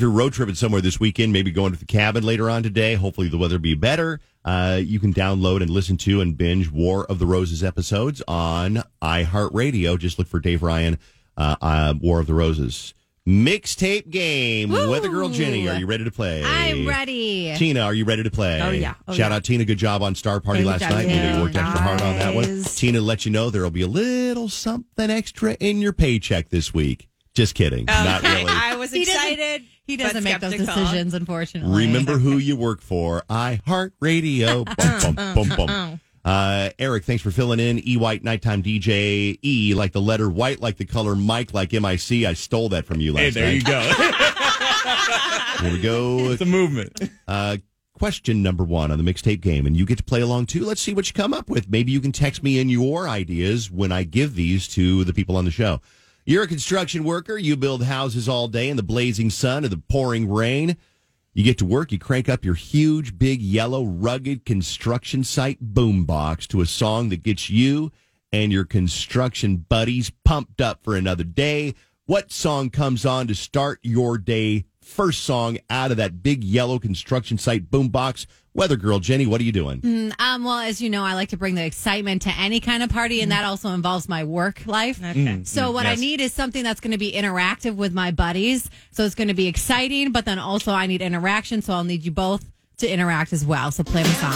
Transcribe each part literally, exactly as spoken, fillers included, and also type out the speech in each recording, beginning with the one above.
you're road tripping somewhere this weekend, maybe going to the cabin later on today, hopefully the weather be better. Uh, you can download and listen to and binge War of the Roses episodes on iHeartRadio. Just look for Dave Ryan, uh, uh, War of the Roses. Mixtape game. Woo! Weather Girl Jenny, are you ready to play? I'm ready. Tina, are you ready to play? Oh, yeah. Oh, Shout yeah. out Tina. Good job on Star Party Thank last you. night. You know you worked extra hard on that one. Nice. Tina, let you know there will be a little something extra in your paycheck this week. Just kidding. Okay. Not really. I was He doesn't- excited. He doesn't but make those skeptical. decisions, unfortunately. Remember who you work for. iHeartRadio. Bum, bum, bum, bum. Uh, Eric, thanks for filling in. E White, nighttime D J. E like the letter, white like the color, Mike like M I C. I stole that from you last Hey, there night. you go. Here we go. It's a movement. Uh, question number one on the mixtape game, and you get to play along too. Let's see what you come up with. Maybe you can text me in your ideas when I give these to the people on the show. You're a construction worker. You build houses all day in the blazing sun or the pouring rain. You get to work. You crank up your huge, big, yellow, rugged construction site boombox to a song that gets you and your construction buddies pumped up for another day. What song comes on to start your day? First song out of that big yellow construction site boombox. Weather Girl Jenny, what are you doing? Mm, um, well, as you know, I like to bring the excitement to any kind of party, and that also involves my work life. Okay. Mm. So what yes. I need is something that's going to be interactive with my buddies. So it's going to be exciting, but then also I need interaction, so I'll need you both to interact as well. So play my song.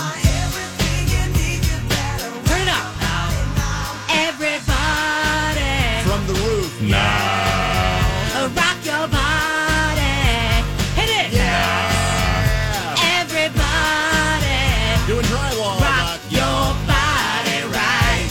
Turn it up. Everybody. From the roof. Uh, rock your body. Hit it. Everybody. Doing drywall. Rock your body right.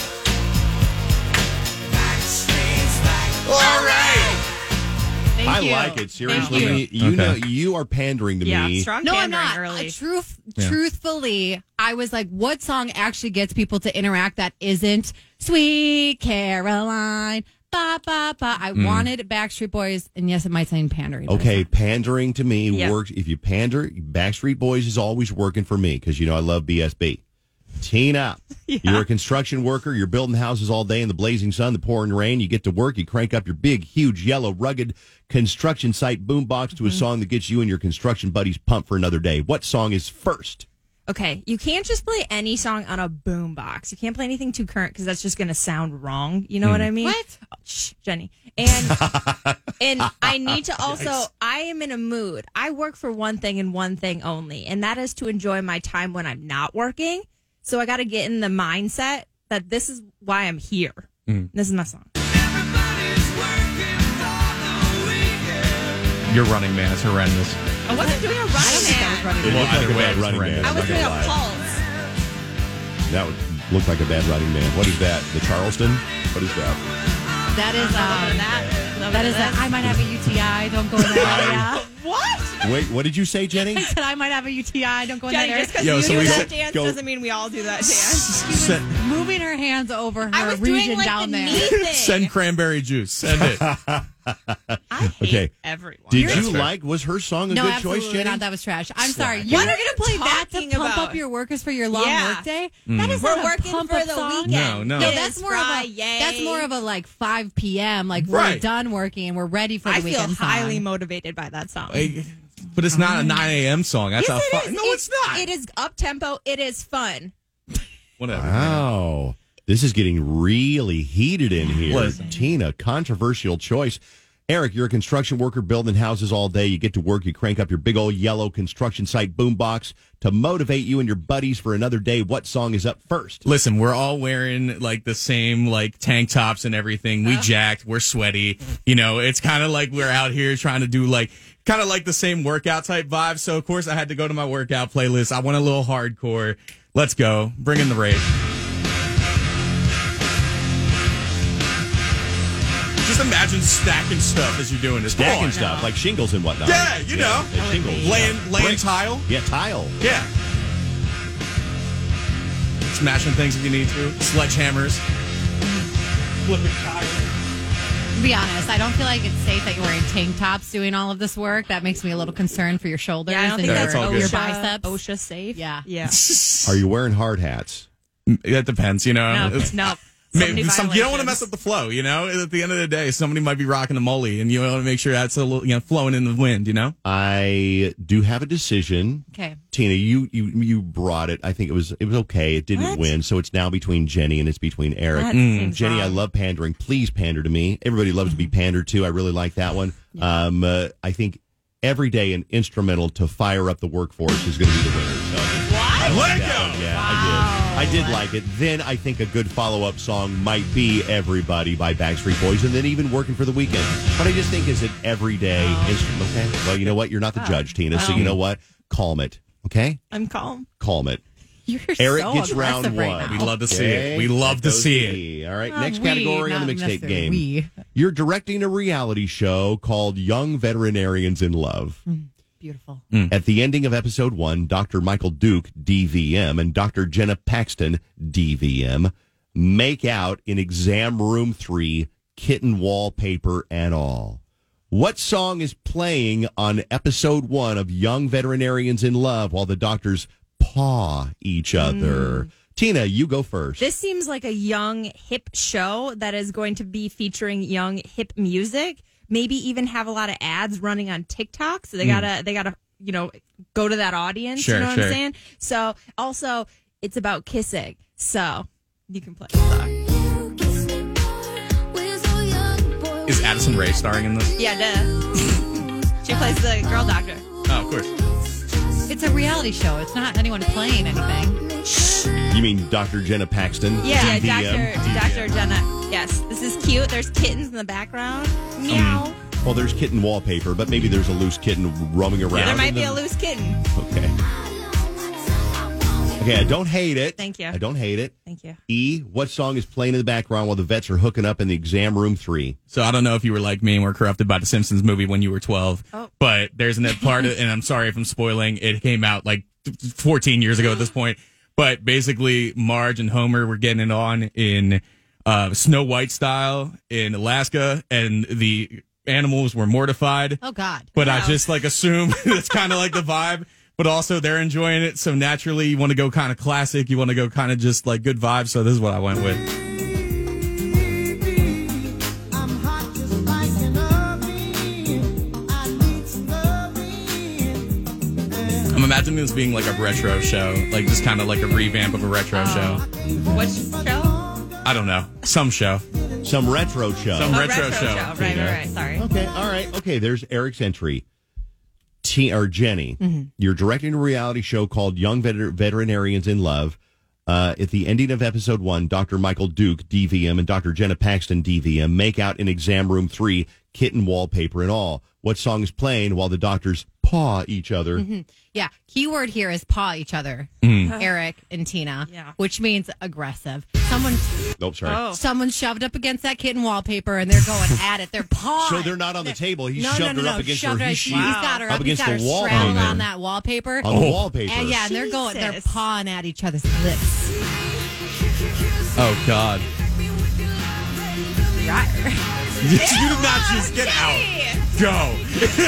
All right. Thank I you. like it. Seriously, Thank you, Okay. know you are pandering to Yeah, me. strong No, I'm pandering not. early. Uh, truth, Yeah. Truthfully, I was like, what song actually gets people to interact that isn't Sweet Caroline? Ba, ba, ba. I wanted Backstreet Boys, and yes, it might sound pandering. but Okay, it's pandering to me Yeah. works. If you pander, Backstreet Boys is always working for me because you know I love B S B. Tina, you're a construction worker. You're building houses all day in the blazing sun, the pouring rain. You get to work. You crank up your big, huge, yellow, rugged construction site boombox to a song that gets you and your construction buddies pumped for another day. What song is first? Okay, you can't just play any song on a boombox. You can't play anything too current because that's just going to sound wrong. You know what I mean? What? Oh, shh, Jenny. And and I need to also. I am in a mood. I work for one thing and one thing only, and that is to enjoy my time when I'm not working. So I got to get in the mindset that this is why I'm here. This is my song. Your running man is horrendous. I wasn't doing a running man. It Well, looked like either a way, bad it's running horrendous. man. I I'm was not doing gonna a lie. pulse. That would look like a bad running man. What is that? The Charleston? What is that? That is, um, that. that is a, I might have a U T I. Don't go in that area. What? Wait, what did you say, Jenny? I said I might have a U T I. Don't go in Jenny, that area. just because Yo, you so do we that said- dance go- doesn't mean we all do that dance. Send, Moving her hands over her I was region doing like down the there. knee thing. send cranberry juice. Send it. I hate Okay. everyone. Did That's you fair. like, was her song a No, good absolutely choice, Jenny? not. That was trash. I'm sorry. Slack. You're What going are you to play that to talking pump about? up your workers for your long Yeah. workday? That is We're not a working pump for up the song. weekend. No, no. No, It that's is more of a Friday. that's more of a like five p.m. Like we're Right. done working and we're ready for the I feel weekend song. highly motivated by that song. Hey, but it's not a nine a.m. song. That's Yes, how it fun. is. No, it's, not. It is up tempo. It is fun. Whatever. Wow. This is getting really heated in here. Listen. Tina, controversial choice. Eric, you're a construction worker building houses all day. You get to work. You crank up your big old yellow construction site boombox to motivate you and your buddies for another day. What song is up first? Listen, we're all wearing like the same like tank tops and everything. We jacked, we're sweaty. You know, it's kind of like we're out here trying to do like kind of like the same workout type vibe. So of course I had to go to my workout playlist. I went a little hardcore. Let's go. Bring in the rave. Just imagine stacking stuff as you're doing this. Come Stacking on. stuff, like shingles and whatnot. Yeah, you know. yeah, shingles. Laying, yeah. laying Bricks. tile. Yeah, tile. Yeah. Smashing things if you need to. Sledgehammers. Flipping tires. To be honest, I don't feel like it's safe that you're wearing tank tops doing all of this work. That makes me a little concerned for your shoulders Yeah, I don't and think Yeah, your, that's all that's good. your OSHA, biceps. OSHA safe. Yeah. Yeah. Are you wearing hard hats? That depends, you know. No, It's- no. many Maybe some, you don't want to violations. mess up the flow, you know? At the end of the day, somebody might be rocking the molly, and you want to make sure that's a little, you know, flowing in the wind, you know? I do have a decision. Okay. Tina, you, you you brought it. I think it was it was okay. It didn't What? win, so it's now between Jenny and it's between Eric. That seems Jenny, I wrong. love pandering. Please pander to me. Everybody loves to be pandered to. I really like that one. Um, uh, I think every day an instrumental to fire up the workforce is going to be the winner. So I like Let it that go. one. Yeah, I did. I did like it. Then I think a good follow-up song might be "Everybody" by Backstreet Boys, and then even "Working for the Weekend." But I just think as an everyday instrument. Okay. Well, you know what? You're not the judge, Tina. So you know what? Calm it. Okay. I'm calm. Calm it. You're Eric so gets round aggressive right one. now. We'd love to see Okay, it. We love that to goes see to it. me. All right, Uh, next we, category on not the mixtape necessarily game. we. You're directing a reality show called Young Veterinarians in Love. Beautiful. At the ending of episode one, Doctor Michael Duke, D V M, and Doctor Jenna Paxton, D V M, make out in exam room three, kitten wallpaper and all. What song is playing on episode one of Young Veterinarians in Love while the doctors paw each other? Tina, you go first. This seems like a young, hip show that is going to be featuring young, hip music. Maybe even have a lot of ads running on TikTok. So they gotta, they gotta, you know, go to that audience. Sure, you know what sure. I'm saying? So also, it's about kissing. So you can play the song. Is Addison Rae starring in this? Yeah, duh. She plays the girl doctor. Oh, of course. It's a reality show. It's not anyone playing anything. You mean Doctor Jenna Paxton? Yeah, D V M? Doctor Doctor Jenna. Yes, this is cute. There's kittens in the background. Meow. Well, there's kitten wallpaper, but maybe there's a loose kitten roaming around. there might in be the- a loose kitten. Okay. Okay, I don't hate it. Thank you. I don't hate it. Thank you. E, what song is playing in the background while the vets are hooking up in the exam room three? So I don't know if you were like me and were corrupted by the Simpsons movie when you were twelve, Oh. but there's an part, of, and I'm sorry if I'm spoiling, it came out like fourteen years ago at this point, but basically Marge and Homer were getting it on in uh, Snow White style in Alaska, and the animals were mortified. Oh, God. But I Wow. just like assume that's kind of like the vibe. But also they're enjoying it, so naturally you want to go kind of classic. You want to go kind of just like good vibes. So this is what I went with. I'm imagining this being like a retro show, like just kind of like a revamp of a retro show. What show? I don't know, some show. Some retro show. Some A retro show. Right, right, right. Sorry. Okay, all right. Okay, there's Eric's entry. T or Jenny, Mm-hmm. you're directing a reality show called Young Veter- Veterinarians in Love. Uh, at the ending of episode one, Doctor Michael Duke, D V M, and Doctor Jenna Paxton, D V M, make out in exam room three, kitten wallpaper and all. What song is playing while the doctors paw each other? Mm-hmm. Yeah. Keyword here is paw each other, Mm. Eric and Tina, Yeah. which means aggressive. Someone, Nope, sorry. Oh. someone shoved up against that kitten wallpaper and they're going at it. They're pawing. So they're not on the table. He no, shoved no, no, her no. up against shoved her. her. He, He's she, got her up up, against he's got the her wall straddled paper. on that wallpaper. on the wallpaper. And yeah, and they're going, they're Jesus. pawing at each other's lips. Oh God! Right. You did not just get out. Go.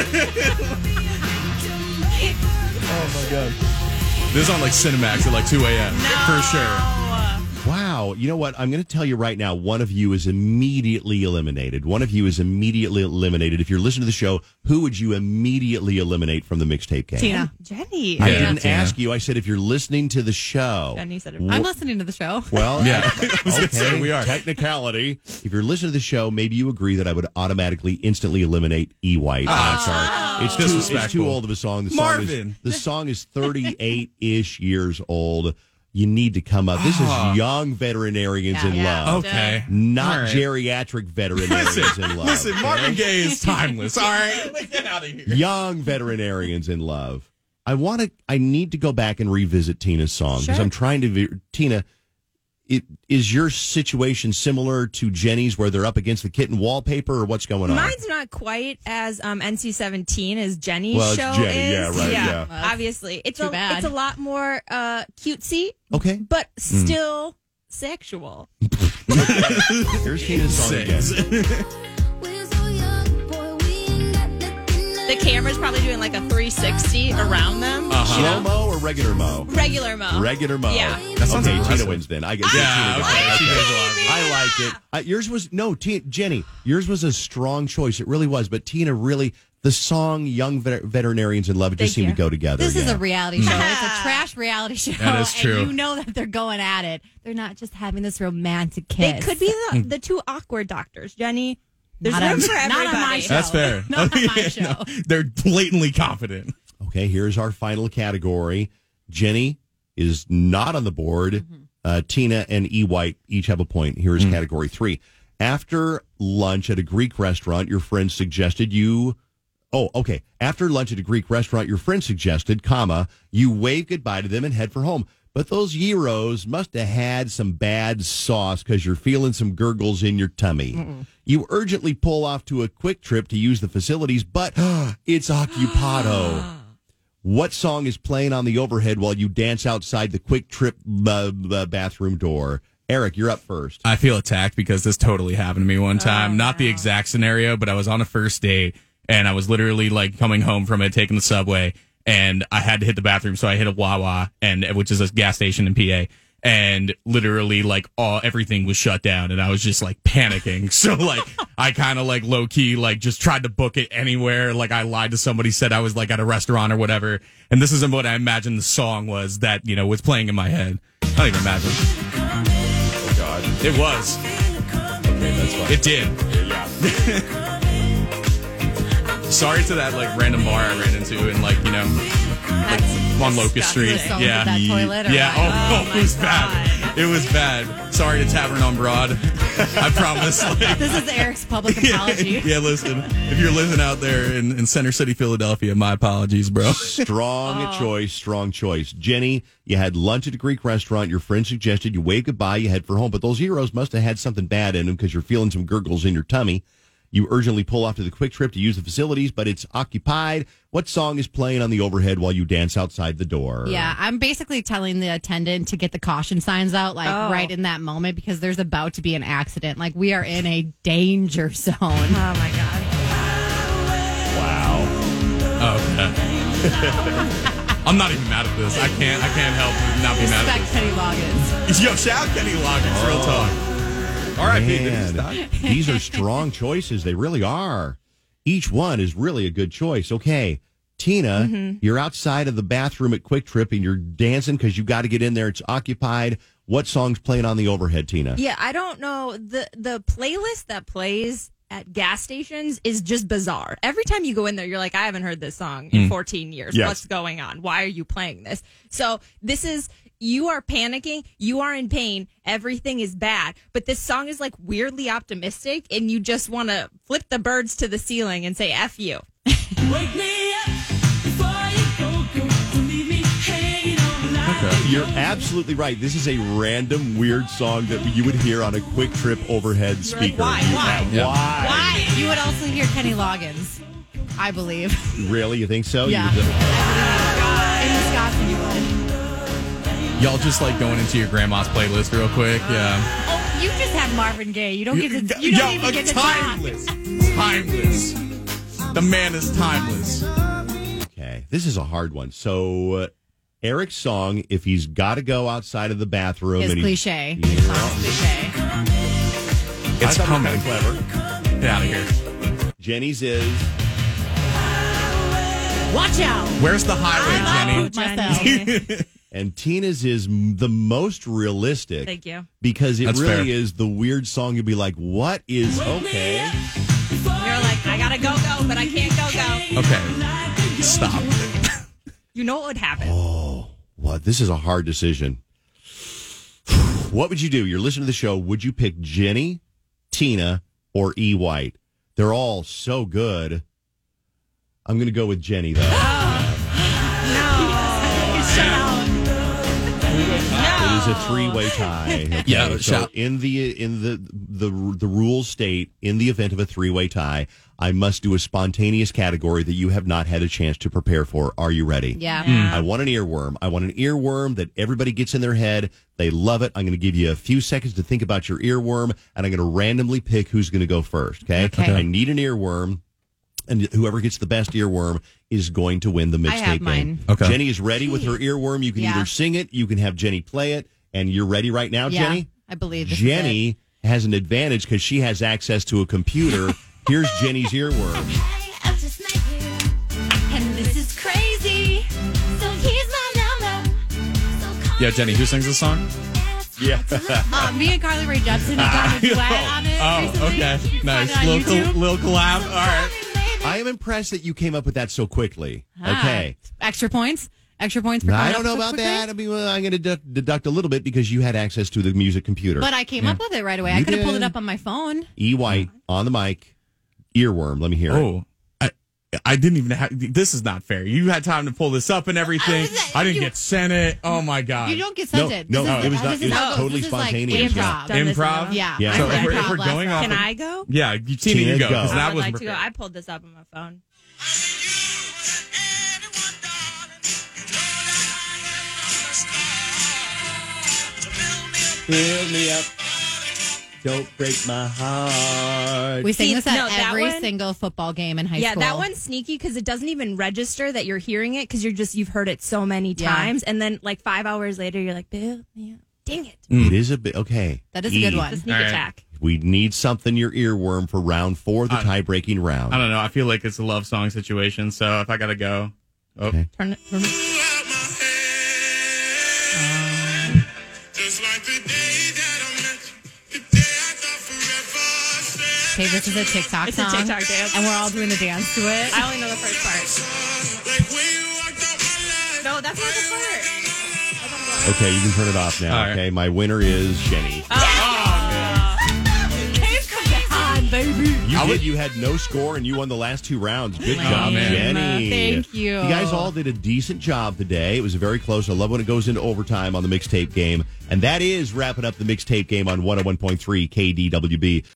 Oh my God! This is on like Cinemax at like two a.m. for sure. Wow. You know what? I'm going to tell you right now, one of you is immediately eliminated. One of you is immediately eliminated. If you're listening to the show, who would you immediately eliminate from the mixtape game? Tina. Jenny. I Yeah, didn't Tina. ask you. I said, if you're listening to the show. Jenny said it. Wh- I'm listening to the show. Well, Yeah, I was gonna say, okay, we are. technicality. If you're listening to the show, maybe you agree that I would automatically, instantly eliminate E. White. I'm sorry. It's too, it's Disrespectful. too old of a song. The song Marvin. is, the song is thirty-eight-ish years old. You need to come up. This is Young Veterinarians Yeah, in yeah. Love. Okay. Not All right. geriatric veterinarians Listen, in love. listen. okay? Marvin Gaye is timeless. All right, Let's get out of here. Young veterinarians in love. I want to. I need to go back and revisit Tina's song because Sure. I'm trying to. ve- Tina, it, is your situation similar to Jenny's, where they're up against the kitten wallpaper, or what's going on? Mine's not quite as um, N C seventeen as Jenny's Well, it's show Jenny, is. yeah, right, yeah. Well, obviously, it's too a bad. it's a lot more uh, cutesy, Okay, but still sexual. here's Tina's song again. Six. the camera's probably doing like a three sixty around them. Uh-huh. Slow mo or regular mo? Regular mo. Regular mo. Yeah. That sounds okay, impressive. Tina wins then. I get Yeah, Tina okay. wins. She does a lot. I like it. Uh, yours was no, Tina, Jenny. Yours was a strong choice. It really was. But Tina really, the song "Young Vet- Veterinarians in Love" it just Thank seemed you. to go together. This is yeah. a reality show. It's a trash reality show. That is true. And you know that they're going at it. They're not just having this romantic They kiss. could be the, the two awkward doctors, Jenny. There's Not room on- for not on everybody. my show. That's fair. Not on my Yeah, show. no, they're blatantly confident. Okay, here's our final category. Jenny is not on the board. Mm-hmm. Uh, Tina and E. White each have a point. Here is Mm. category three. After lunch at a Greek restaurant, your friend suggested you. Oh, okay. After lunch at a Greek restaurant, your friend suggested, comma, you wave goodbye to them and head for home. But those gyros must have had some bad sauce because you're feeling some gurgles in your tummy. Mm-mm. You urgently pull off to a quick trip to use the facilities, but it's occupado. What song is playing on the overhead while you dance outside the quick trip uh, uh, bathroom door? Eric, you're up first. I feel attacked because this totally happened to me one time. Not the exact scenario, but I was on a first date and I was literally like coming home from it, taking the subway, and I had to hit the bathroom, so I hit a Wawa, and which is a gas station in P A. And literally, like, all everything was shut down, and I was just like panicking. So, like, I kind of like low key, like, just tried to book it anywhere. Like, I lied to somebody, said I was like at a restaurant or whatever. And this isn't what I imagined the song was that, you know, was playing in my head. I don't even imagine. Oh, God. It was. Okay, that's fine. It did. Yeah. Sorry to that, like, random bar I ran into, and, like, you know, like, on Locust Street. Someone Yeah. did that toilet or Yeah, what? oh, oh, it was bad. It was bad. Sorry to Tavern on Broad. I promise. Like, This is Eric's public apology. yeah, listen. If you're living out there in, in Center City, Philadelphia, my apologies, bro. Strong choice, strong choice. Jenny, you had lunch at a Greek restaurant. Your friend suggested you wave goodbye, you head for home. But those heroes must have had something bad in them because you're feeling some gurgles in your tummy. You urgently pull off to the quick trip to use the facilities, but it's occupied. What song is playing on the overhead while you dance outside the door? Yeah, I'm basically telling the attendant to get the caution signs out, like Oh. right in that moment, because there's about to be an accident. Like we are in a danger zone. Oh my god. Wow. Okay. I'm not even mad at this. I can't. I can't help but not be mad at Respect Kenny Loggins. this. Yo, shout out Kenny Loggins. Real talk. All right, Man, these are strong choices. They really are. Each one is really a good choice. Okay, Tina, Mm-hmm. you're outside of the bathroom at Quick Trip and you're dancing because you got to get in there. It's occupied. What song's playing on the overhead, Tina? Yeah, I don't know. The the playlist that plays at gas stations is just bizarre. Every time you go in there, you're like, I haven't heard this song in fourteen years. Yes. What's going on? Why are you playing this? So this is, you are panicking. You are in pain. Everything is bad. But this song is like weirdly optimistic, and you just want to flip the birds to the ceiling and say, F you. Wake me up before you go, go. Don't leave me hanging on the line. You're absolutely right. This is a random weird song that you would hear on a Quick Trip overhead You're like, speaker. why? Why? Yeah, Yeah. Why? You would also hear Kenny Loggins, I believe. Really? You think so? Yeah. You- In Wisconsin, you would. Y'all just like going into your grandma's playlist real quick. Yeah. Oh, you just have Marvin Gaye. You don't get to. You don't Yo, even get to timeless. Timeless. The man is timeless. Okay, this is a hard one. So, uh, Eric's song, if he's got to go outside of the bathroom, It's and he's- cliche. Yeah. It's cliche. It's I thought it was coming. kinda clever. Get out of here. Jenny's is Watch out. Where's the highway, I Jenny? love myself. and Tina's is m- the most realistic. Thank you. Because it That's really fair. is the weird song. You'll be like, "What is okay?" You're like, I gotta go, go, but I can't go, go. Okay. Stop. You know what would happen. Oh, what? This is a hard decision. What would you do? You're listening to the show. Would you pick Jenny, Tina, or E. White? They're all so good. I'm going to go with Jenny, though. It is a three-way tie. Okay? Yeah, so shout- in the in the the the rules state, in the event of a three-way tie, I must do a spontaneous category that you have not had a chance to prepare for. Are you ready? Yeah. I want an earworm. I want an earworm that everybody gets in their head. They love it. I'm going to give you a few seconds to think about your earworm, and I'm going to randomly pick who's going to go first. Okay? Okay. I need an earworm. and whoever gets the best earworm is going to win the mixtape I have mine. game. Okay. Jenny is ready with her earworm. You can Yeah. either sing it, you can have Jenny play it, and you're ready right now, Yeah, Jenny? I believe this is Jenny has an advantage because she has access to a computer. Here's Jenny's earworm. And this is crazy. So here's my number. Yeah, Jenny, who sings this song? Yeah. Uh, me and Carly Rae Jepsen have done a duet on it. Oh, recently. okay. You can find Nice. it on Little, YouTube. col- little collab. All right. I am impressed that you came up with that so quickly. Ah, Okay. Extra points. Extra points for Now, coming I don't up know so about quickly. that. I mean, well, I'm going to deduct, deduct a little bit because you had access to the music computer. But I came Yeah. up with it right away. I You could have pulled did. it up on my phone. E. White on the mic, earworm. Let me hear it. Oh, I, I didn't even have. This is not fair. You had time to pull this up and everything. I was- I didn't you- get sent it. Oh my god. You don't get No, sent it. no, This is- it was not- this it is was how it goes. totally This is like spontaneous, yeah. improv. Done this Improv? now. Yeah. Yeah. I So did if we're, improv if we're last going time. off, Can of- I go? yeah, you Tina, Tina, you go go. because I that would was like to go. prepared. I pulled this up on my phone. Build me up. Don't break my heart. We sing See, this at no, that every one- single football game in high Yeah, school. that one's sneaky because it doesn't even register that you're hearing it because you're just you've heard it so many Yeah. times, and then like five hours later, you're like, "Build me up." Dang it! It is a bit okay. That is a good E. one. The sneak All right. attack. We need something your earworm for round four, the Uh, tie-breaking round. I don't know. I feel like it's a love song situation. So if I gotta go, oh, Okay. Turn it. Turn it. Okay, this is a TikTok It's a song. TikTok dance. And we're all doing the dance to it. I only know the first part. No, that's not the part. Okay, you can turn it off now. All right. Okay, my winner is Jenny. Come on, baby. You did. You had no score, and you won the last two rounds. Good job, man. Jenny. Thank you. You guys all did a decent job today. It was very close. I love when it goes into overtime on the mixtape game, and that is wrapping up the mixtape game on one oh one point three K D W B.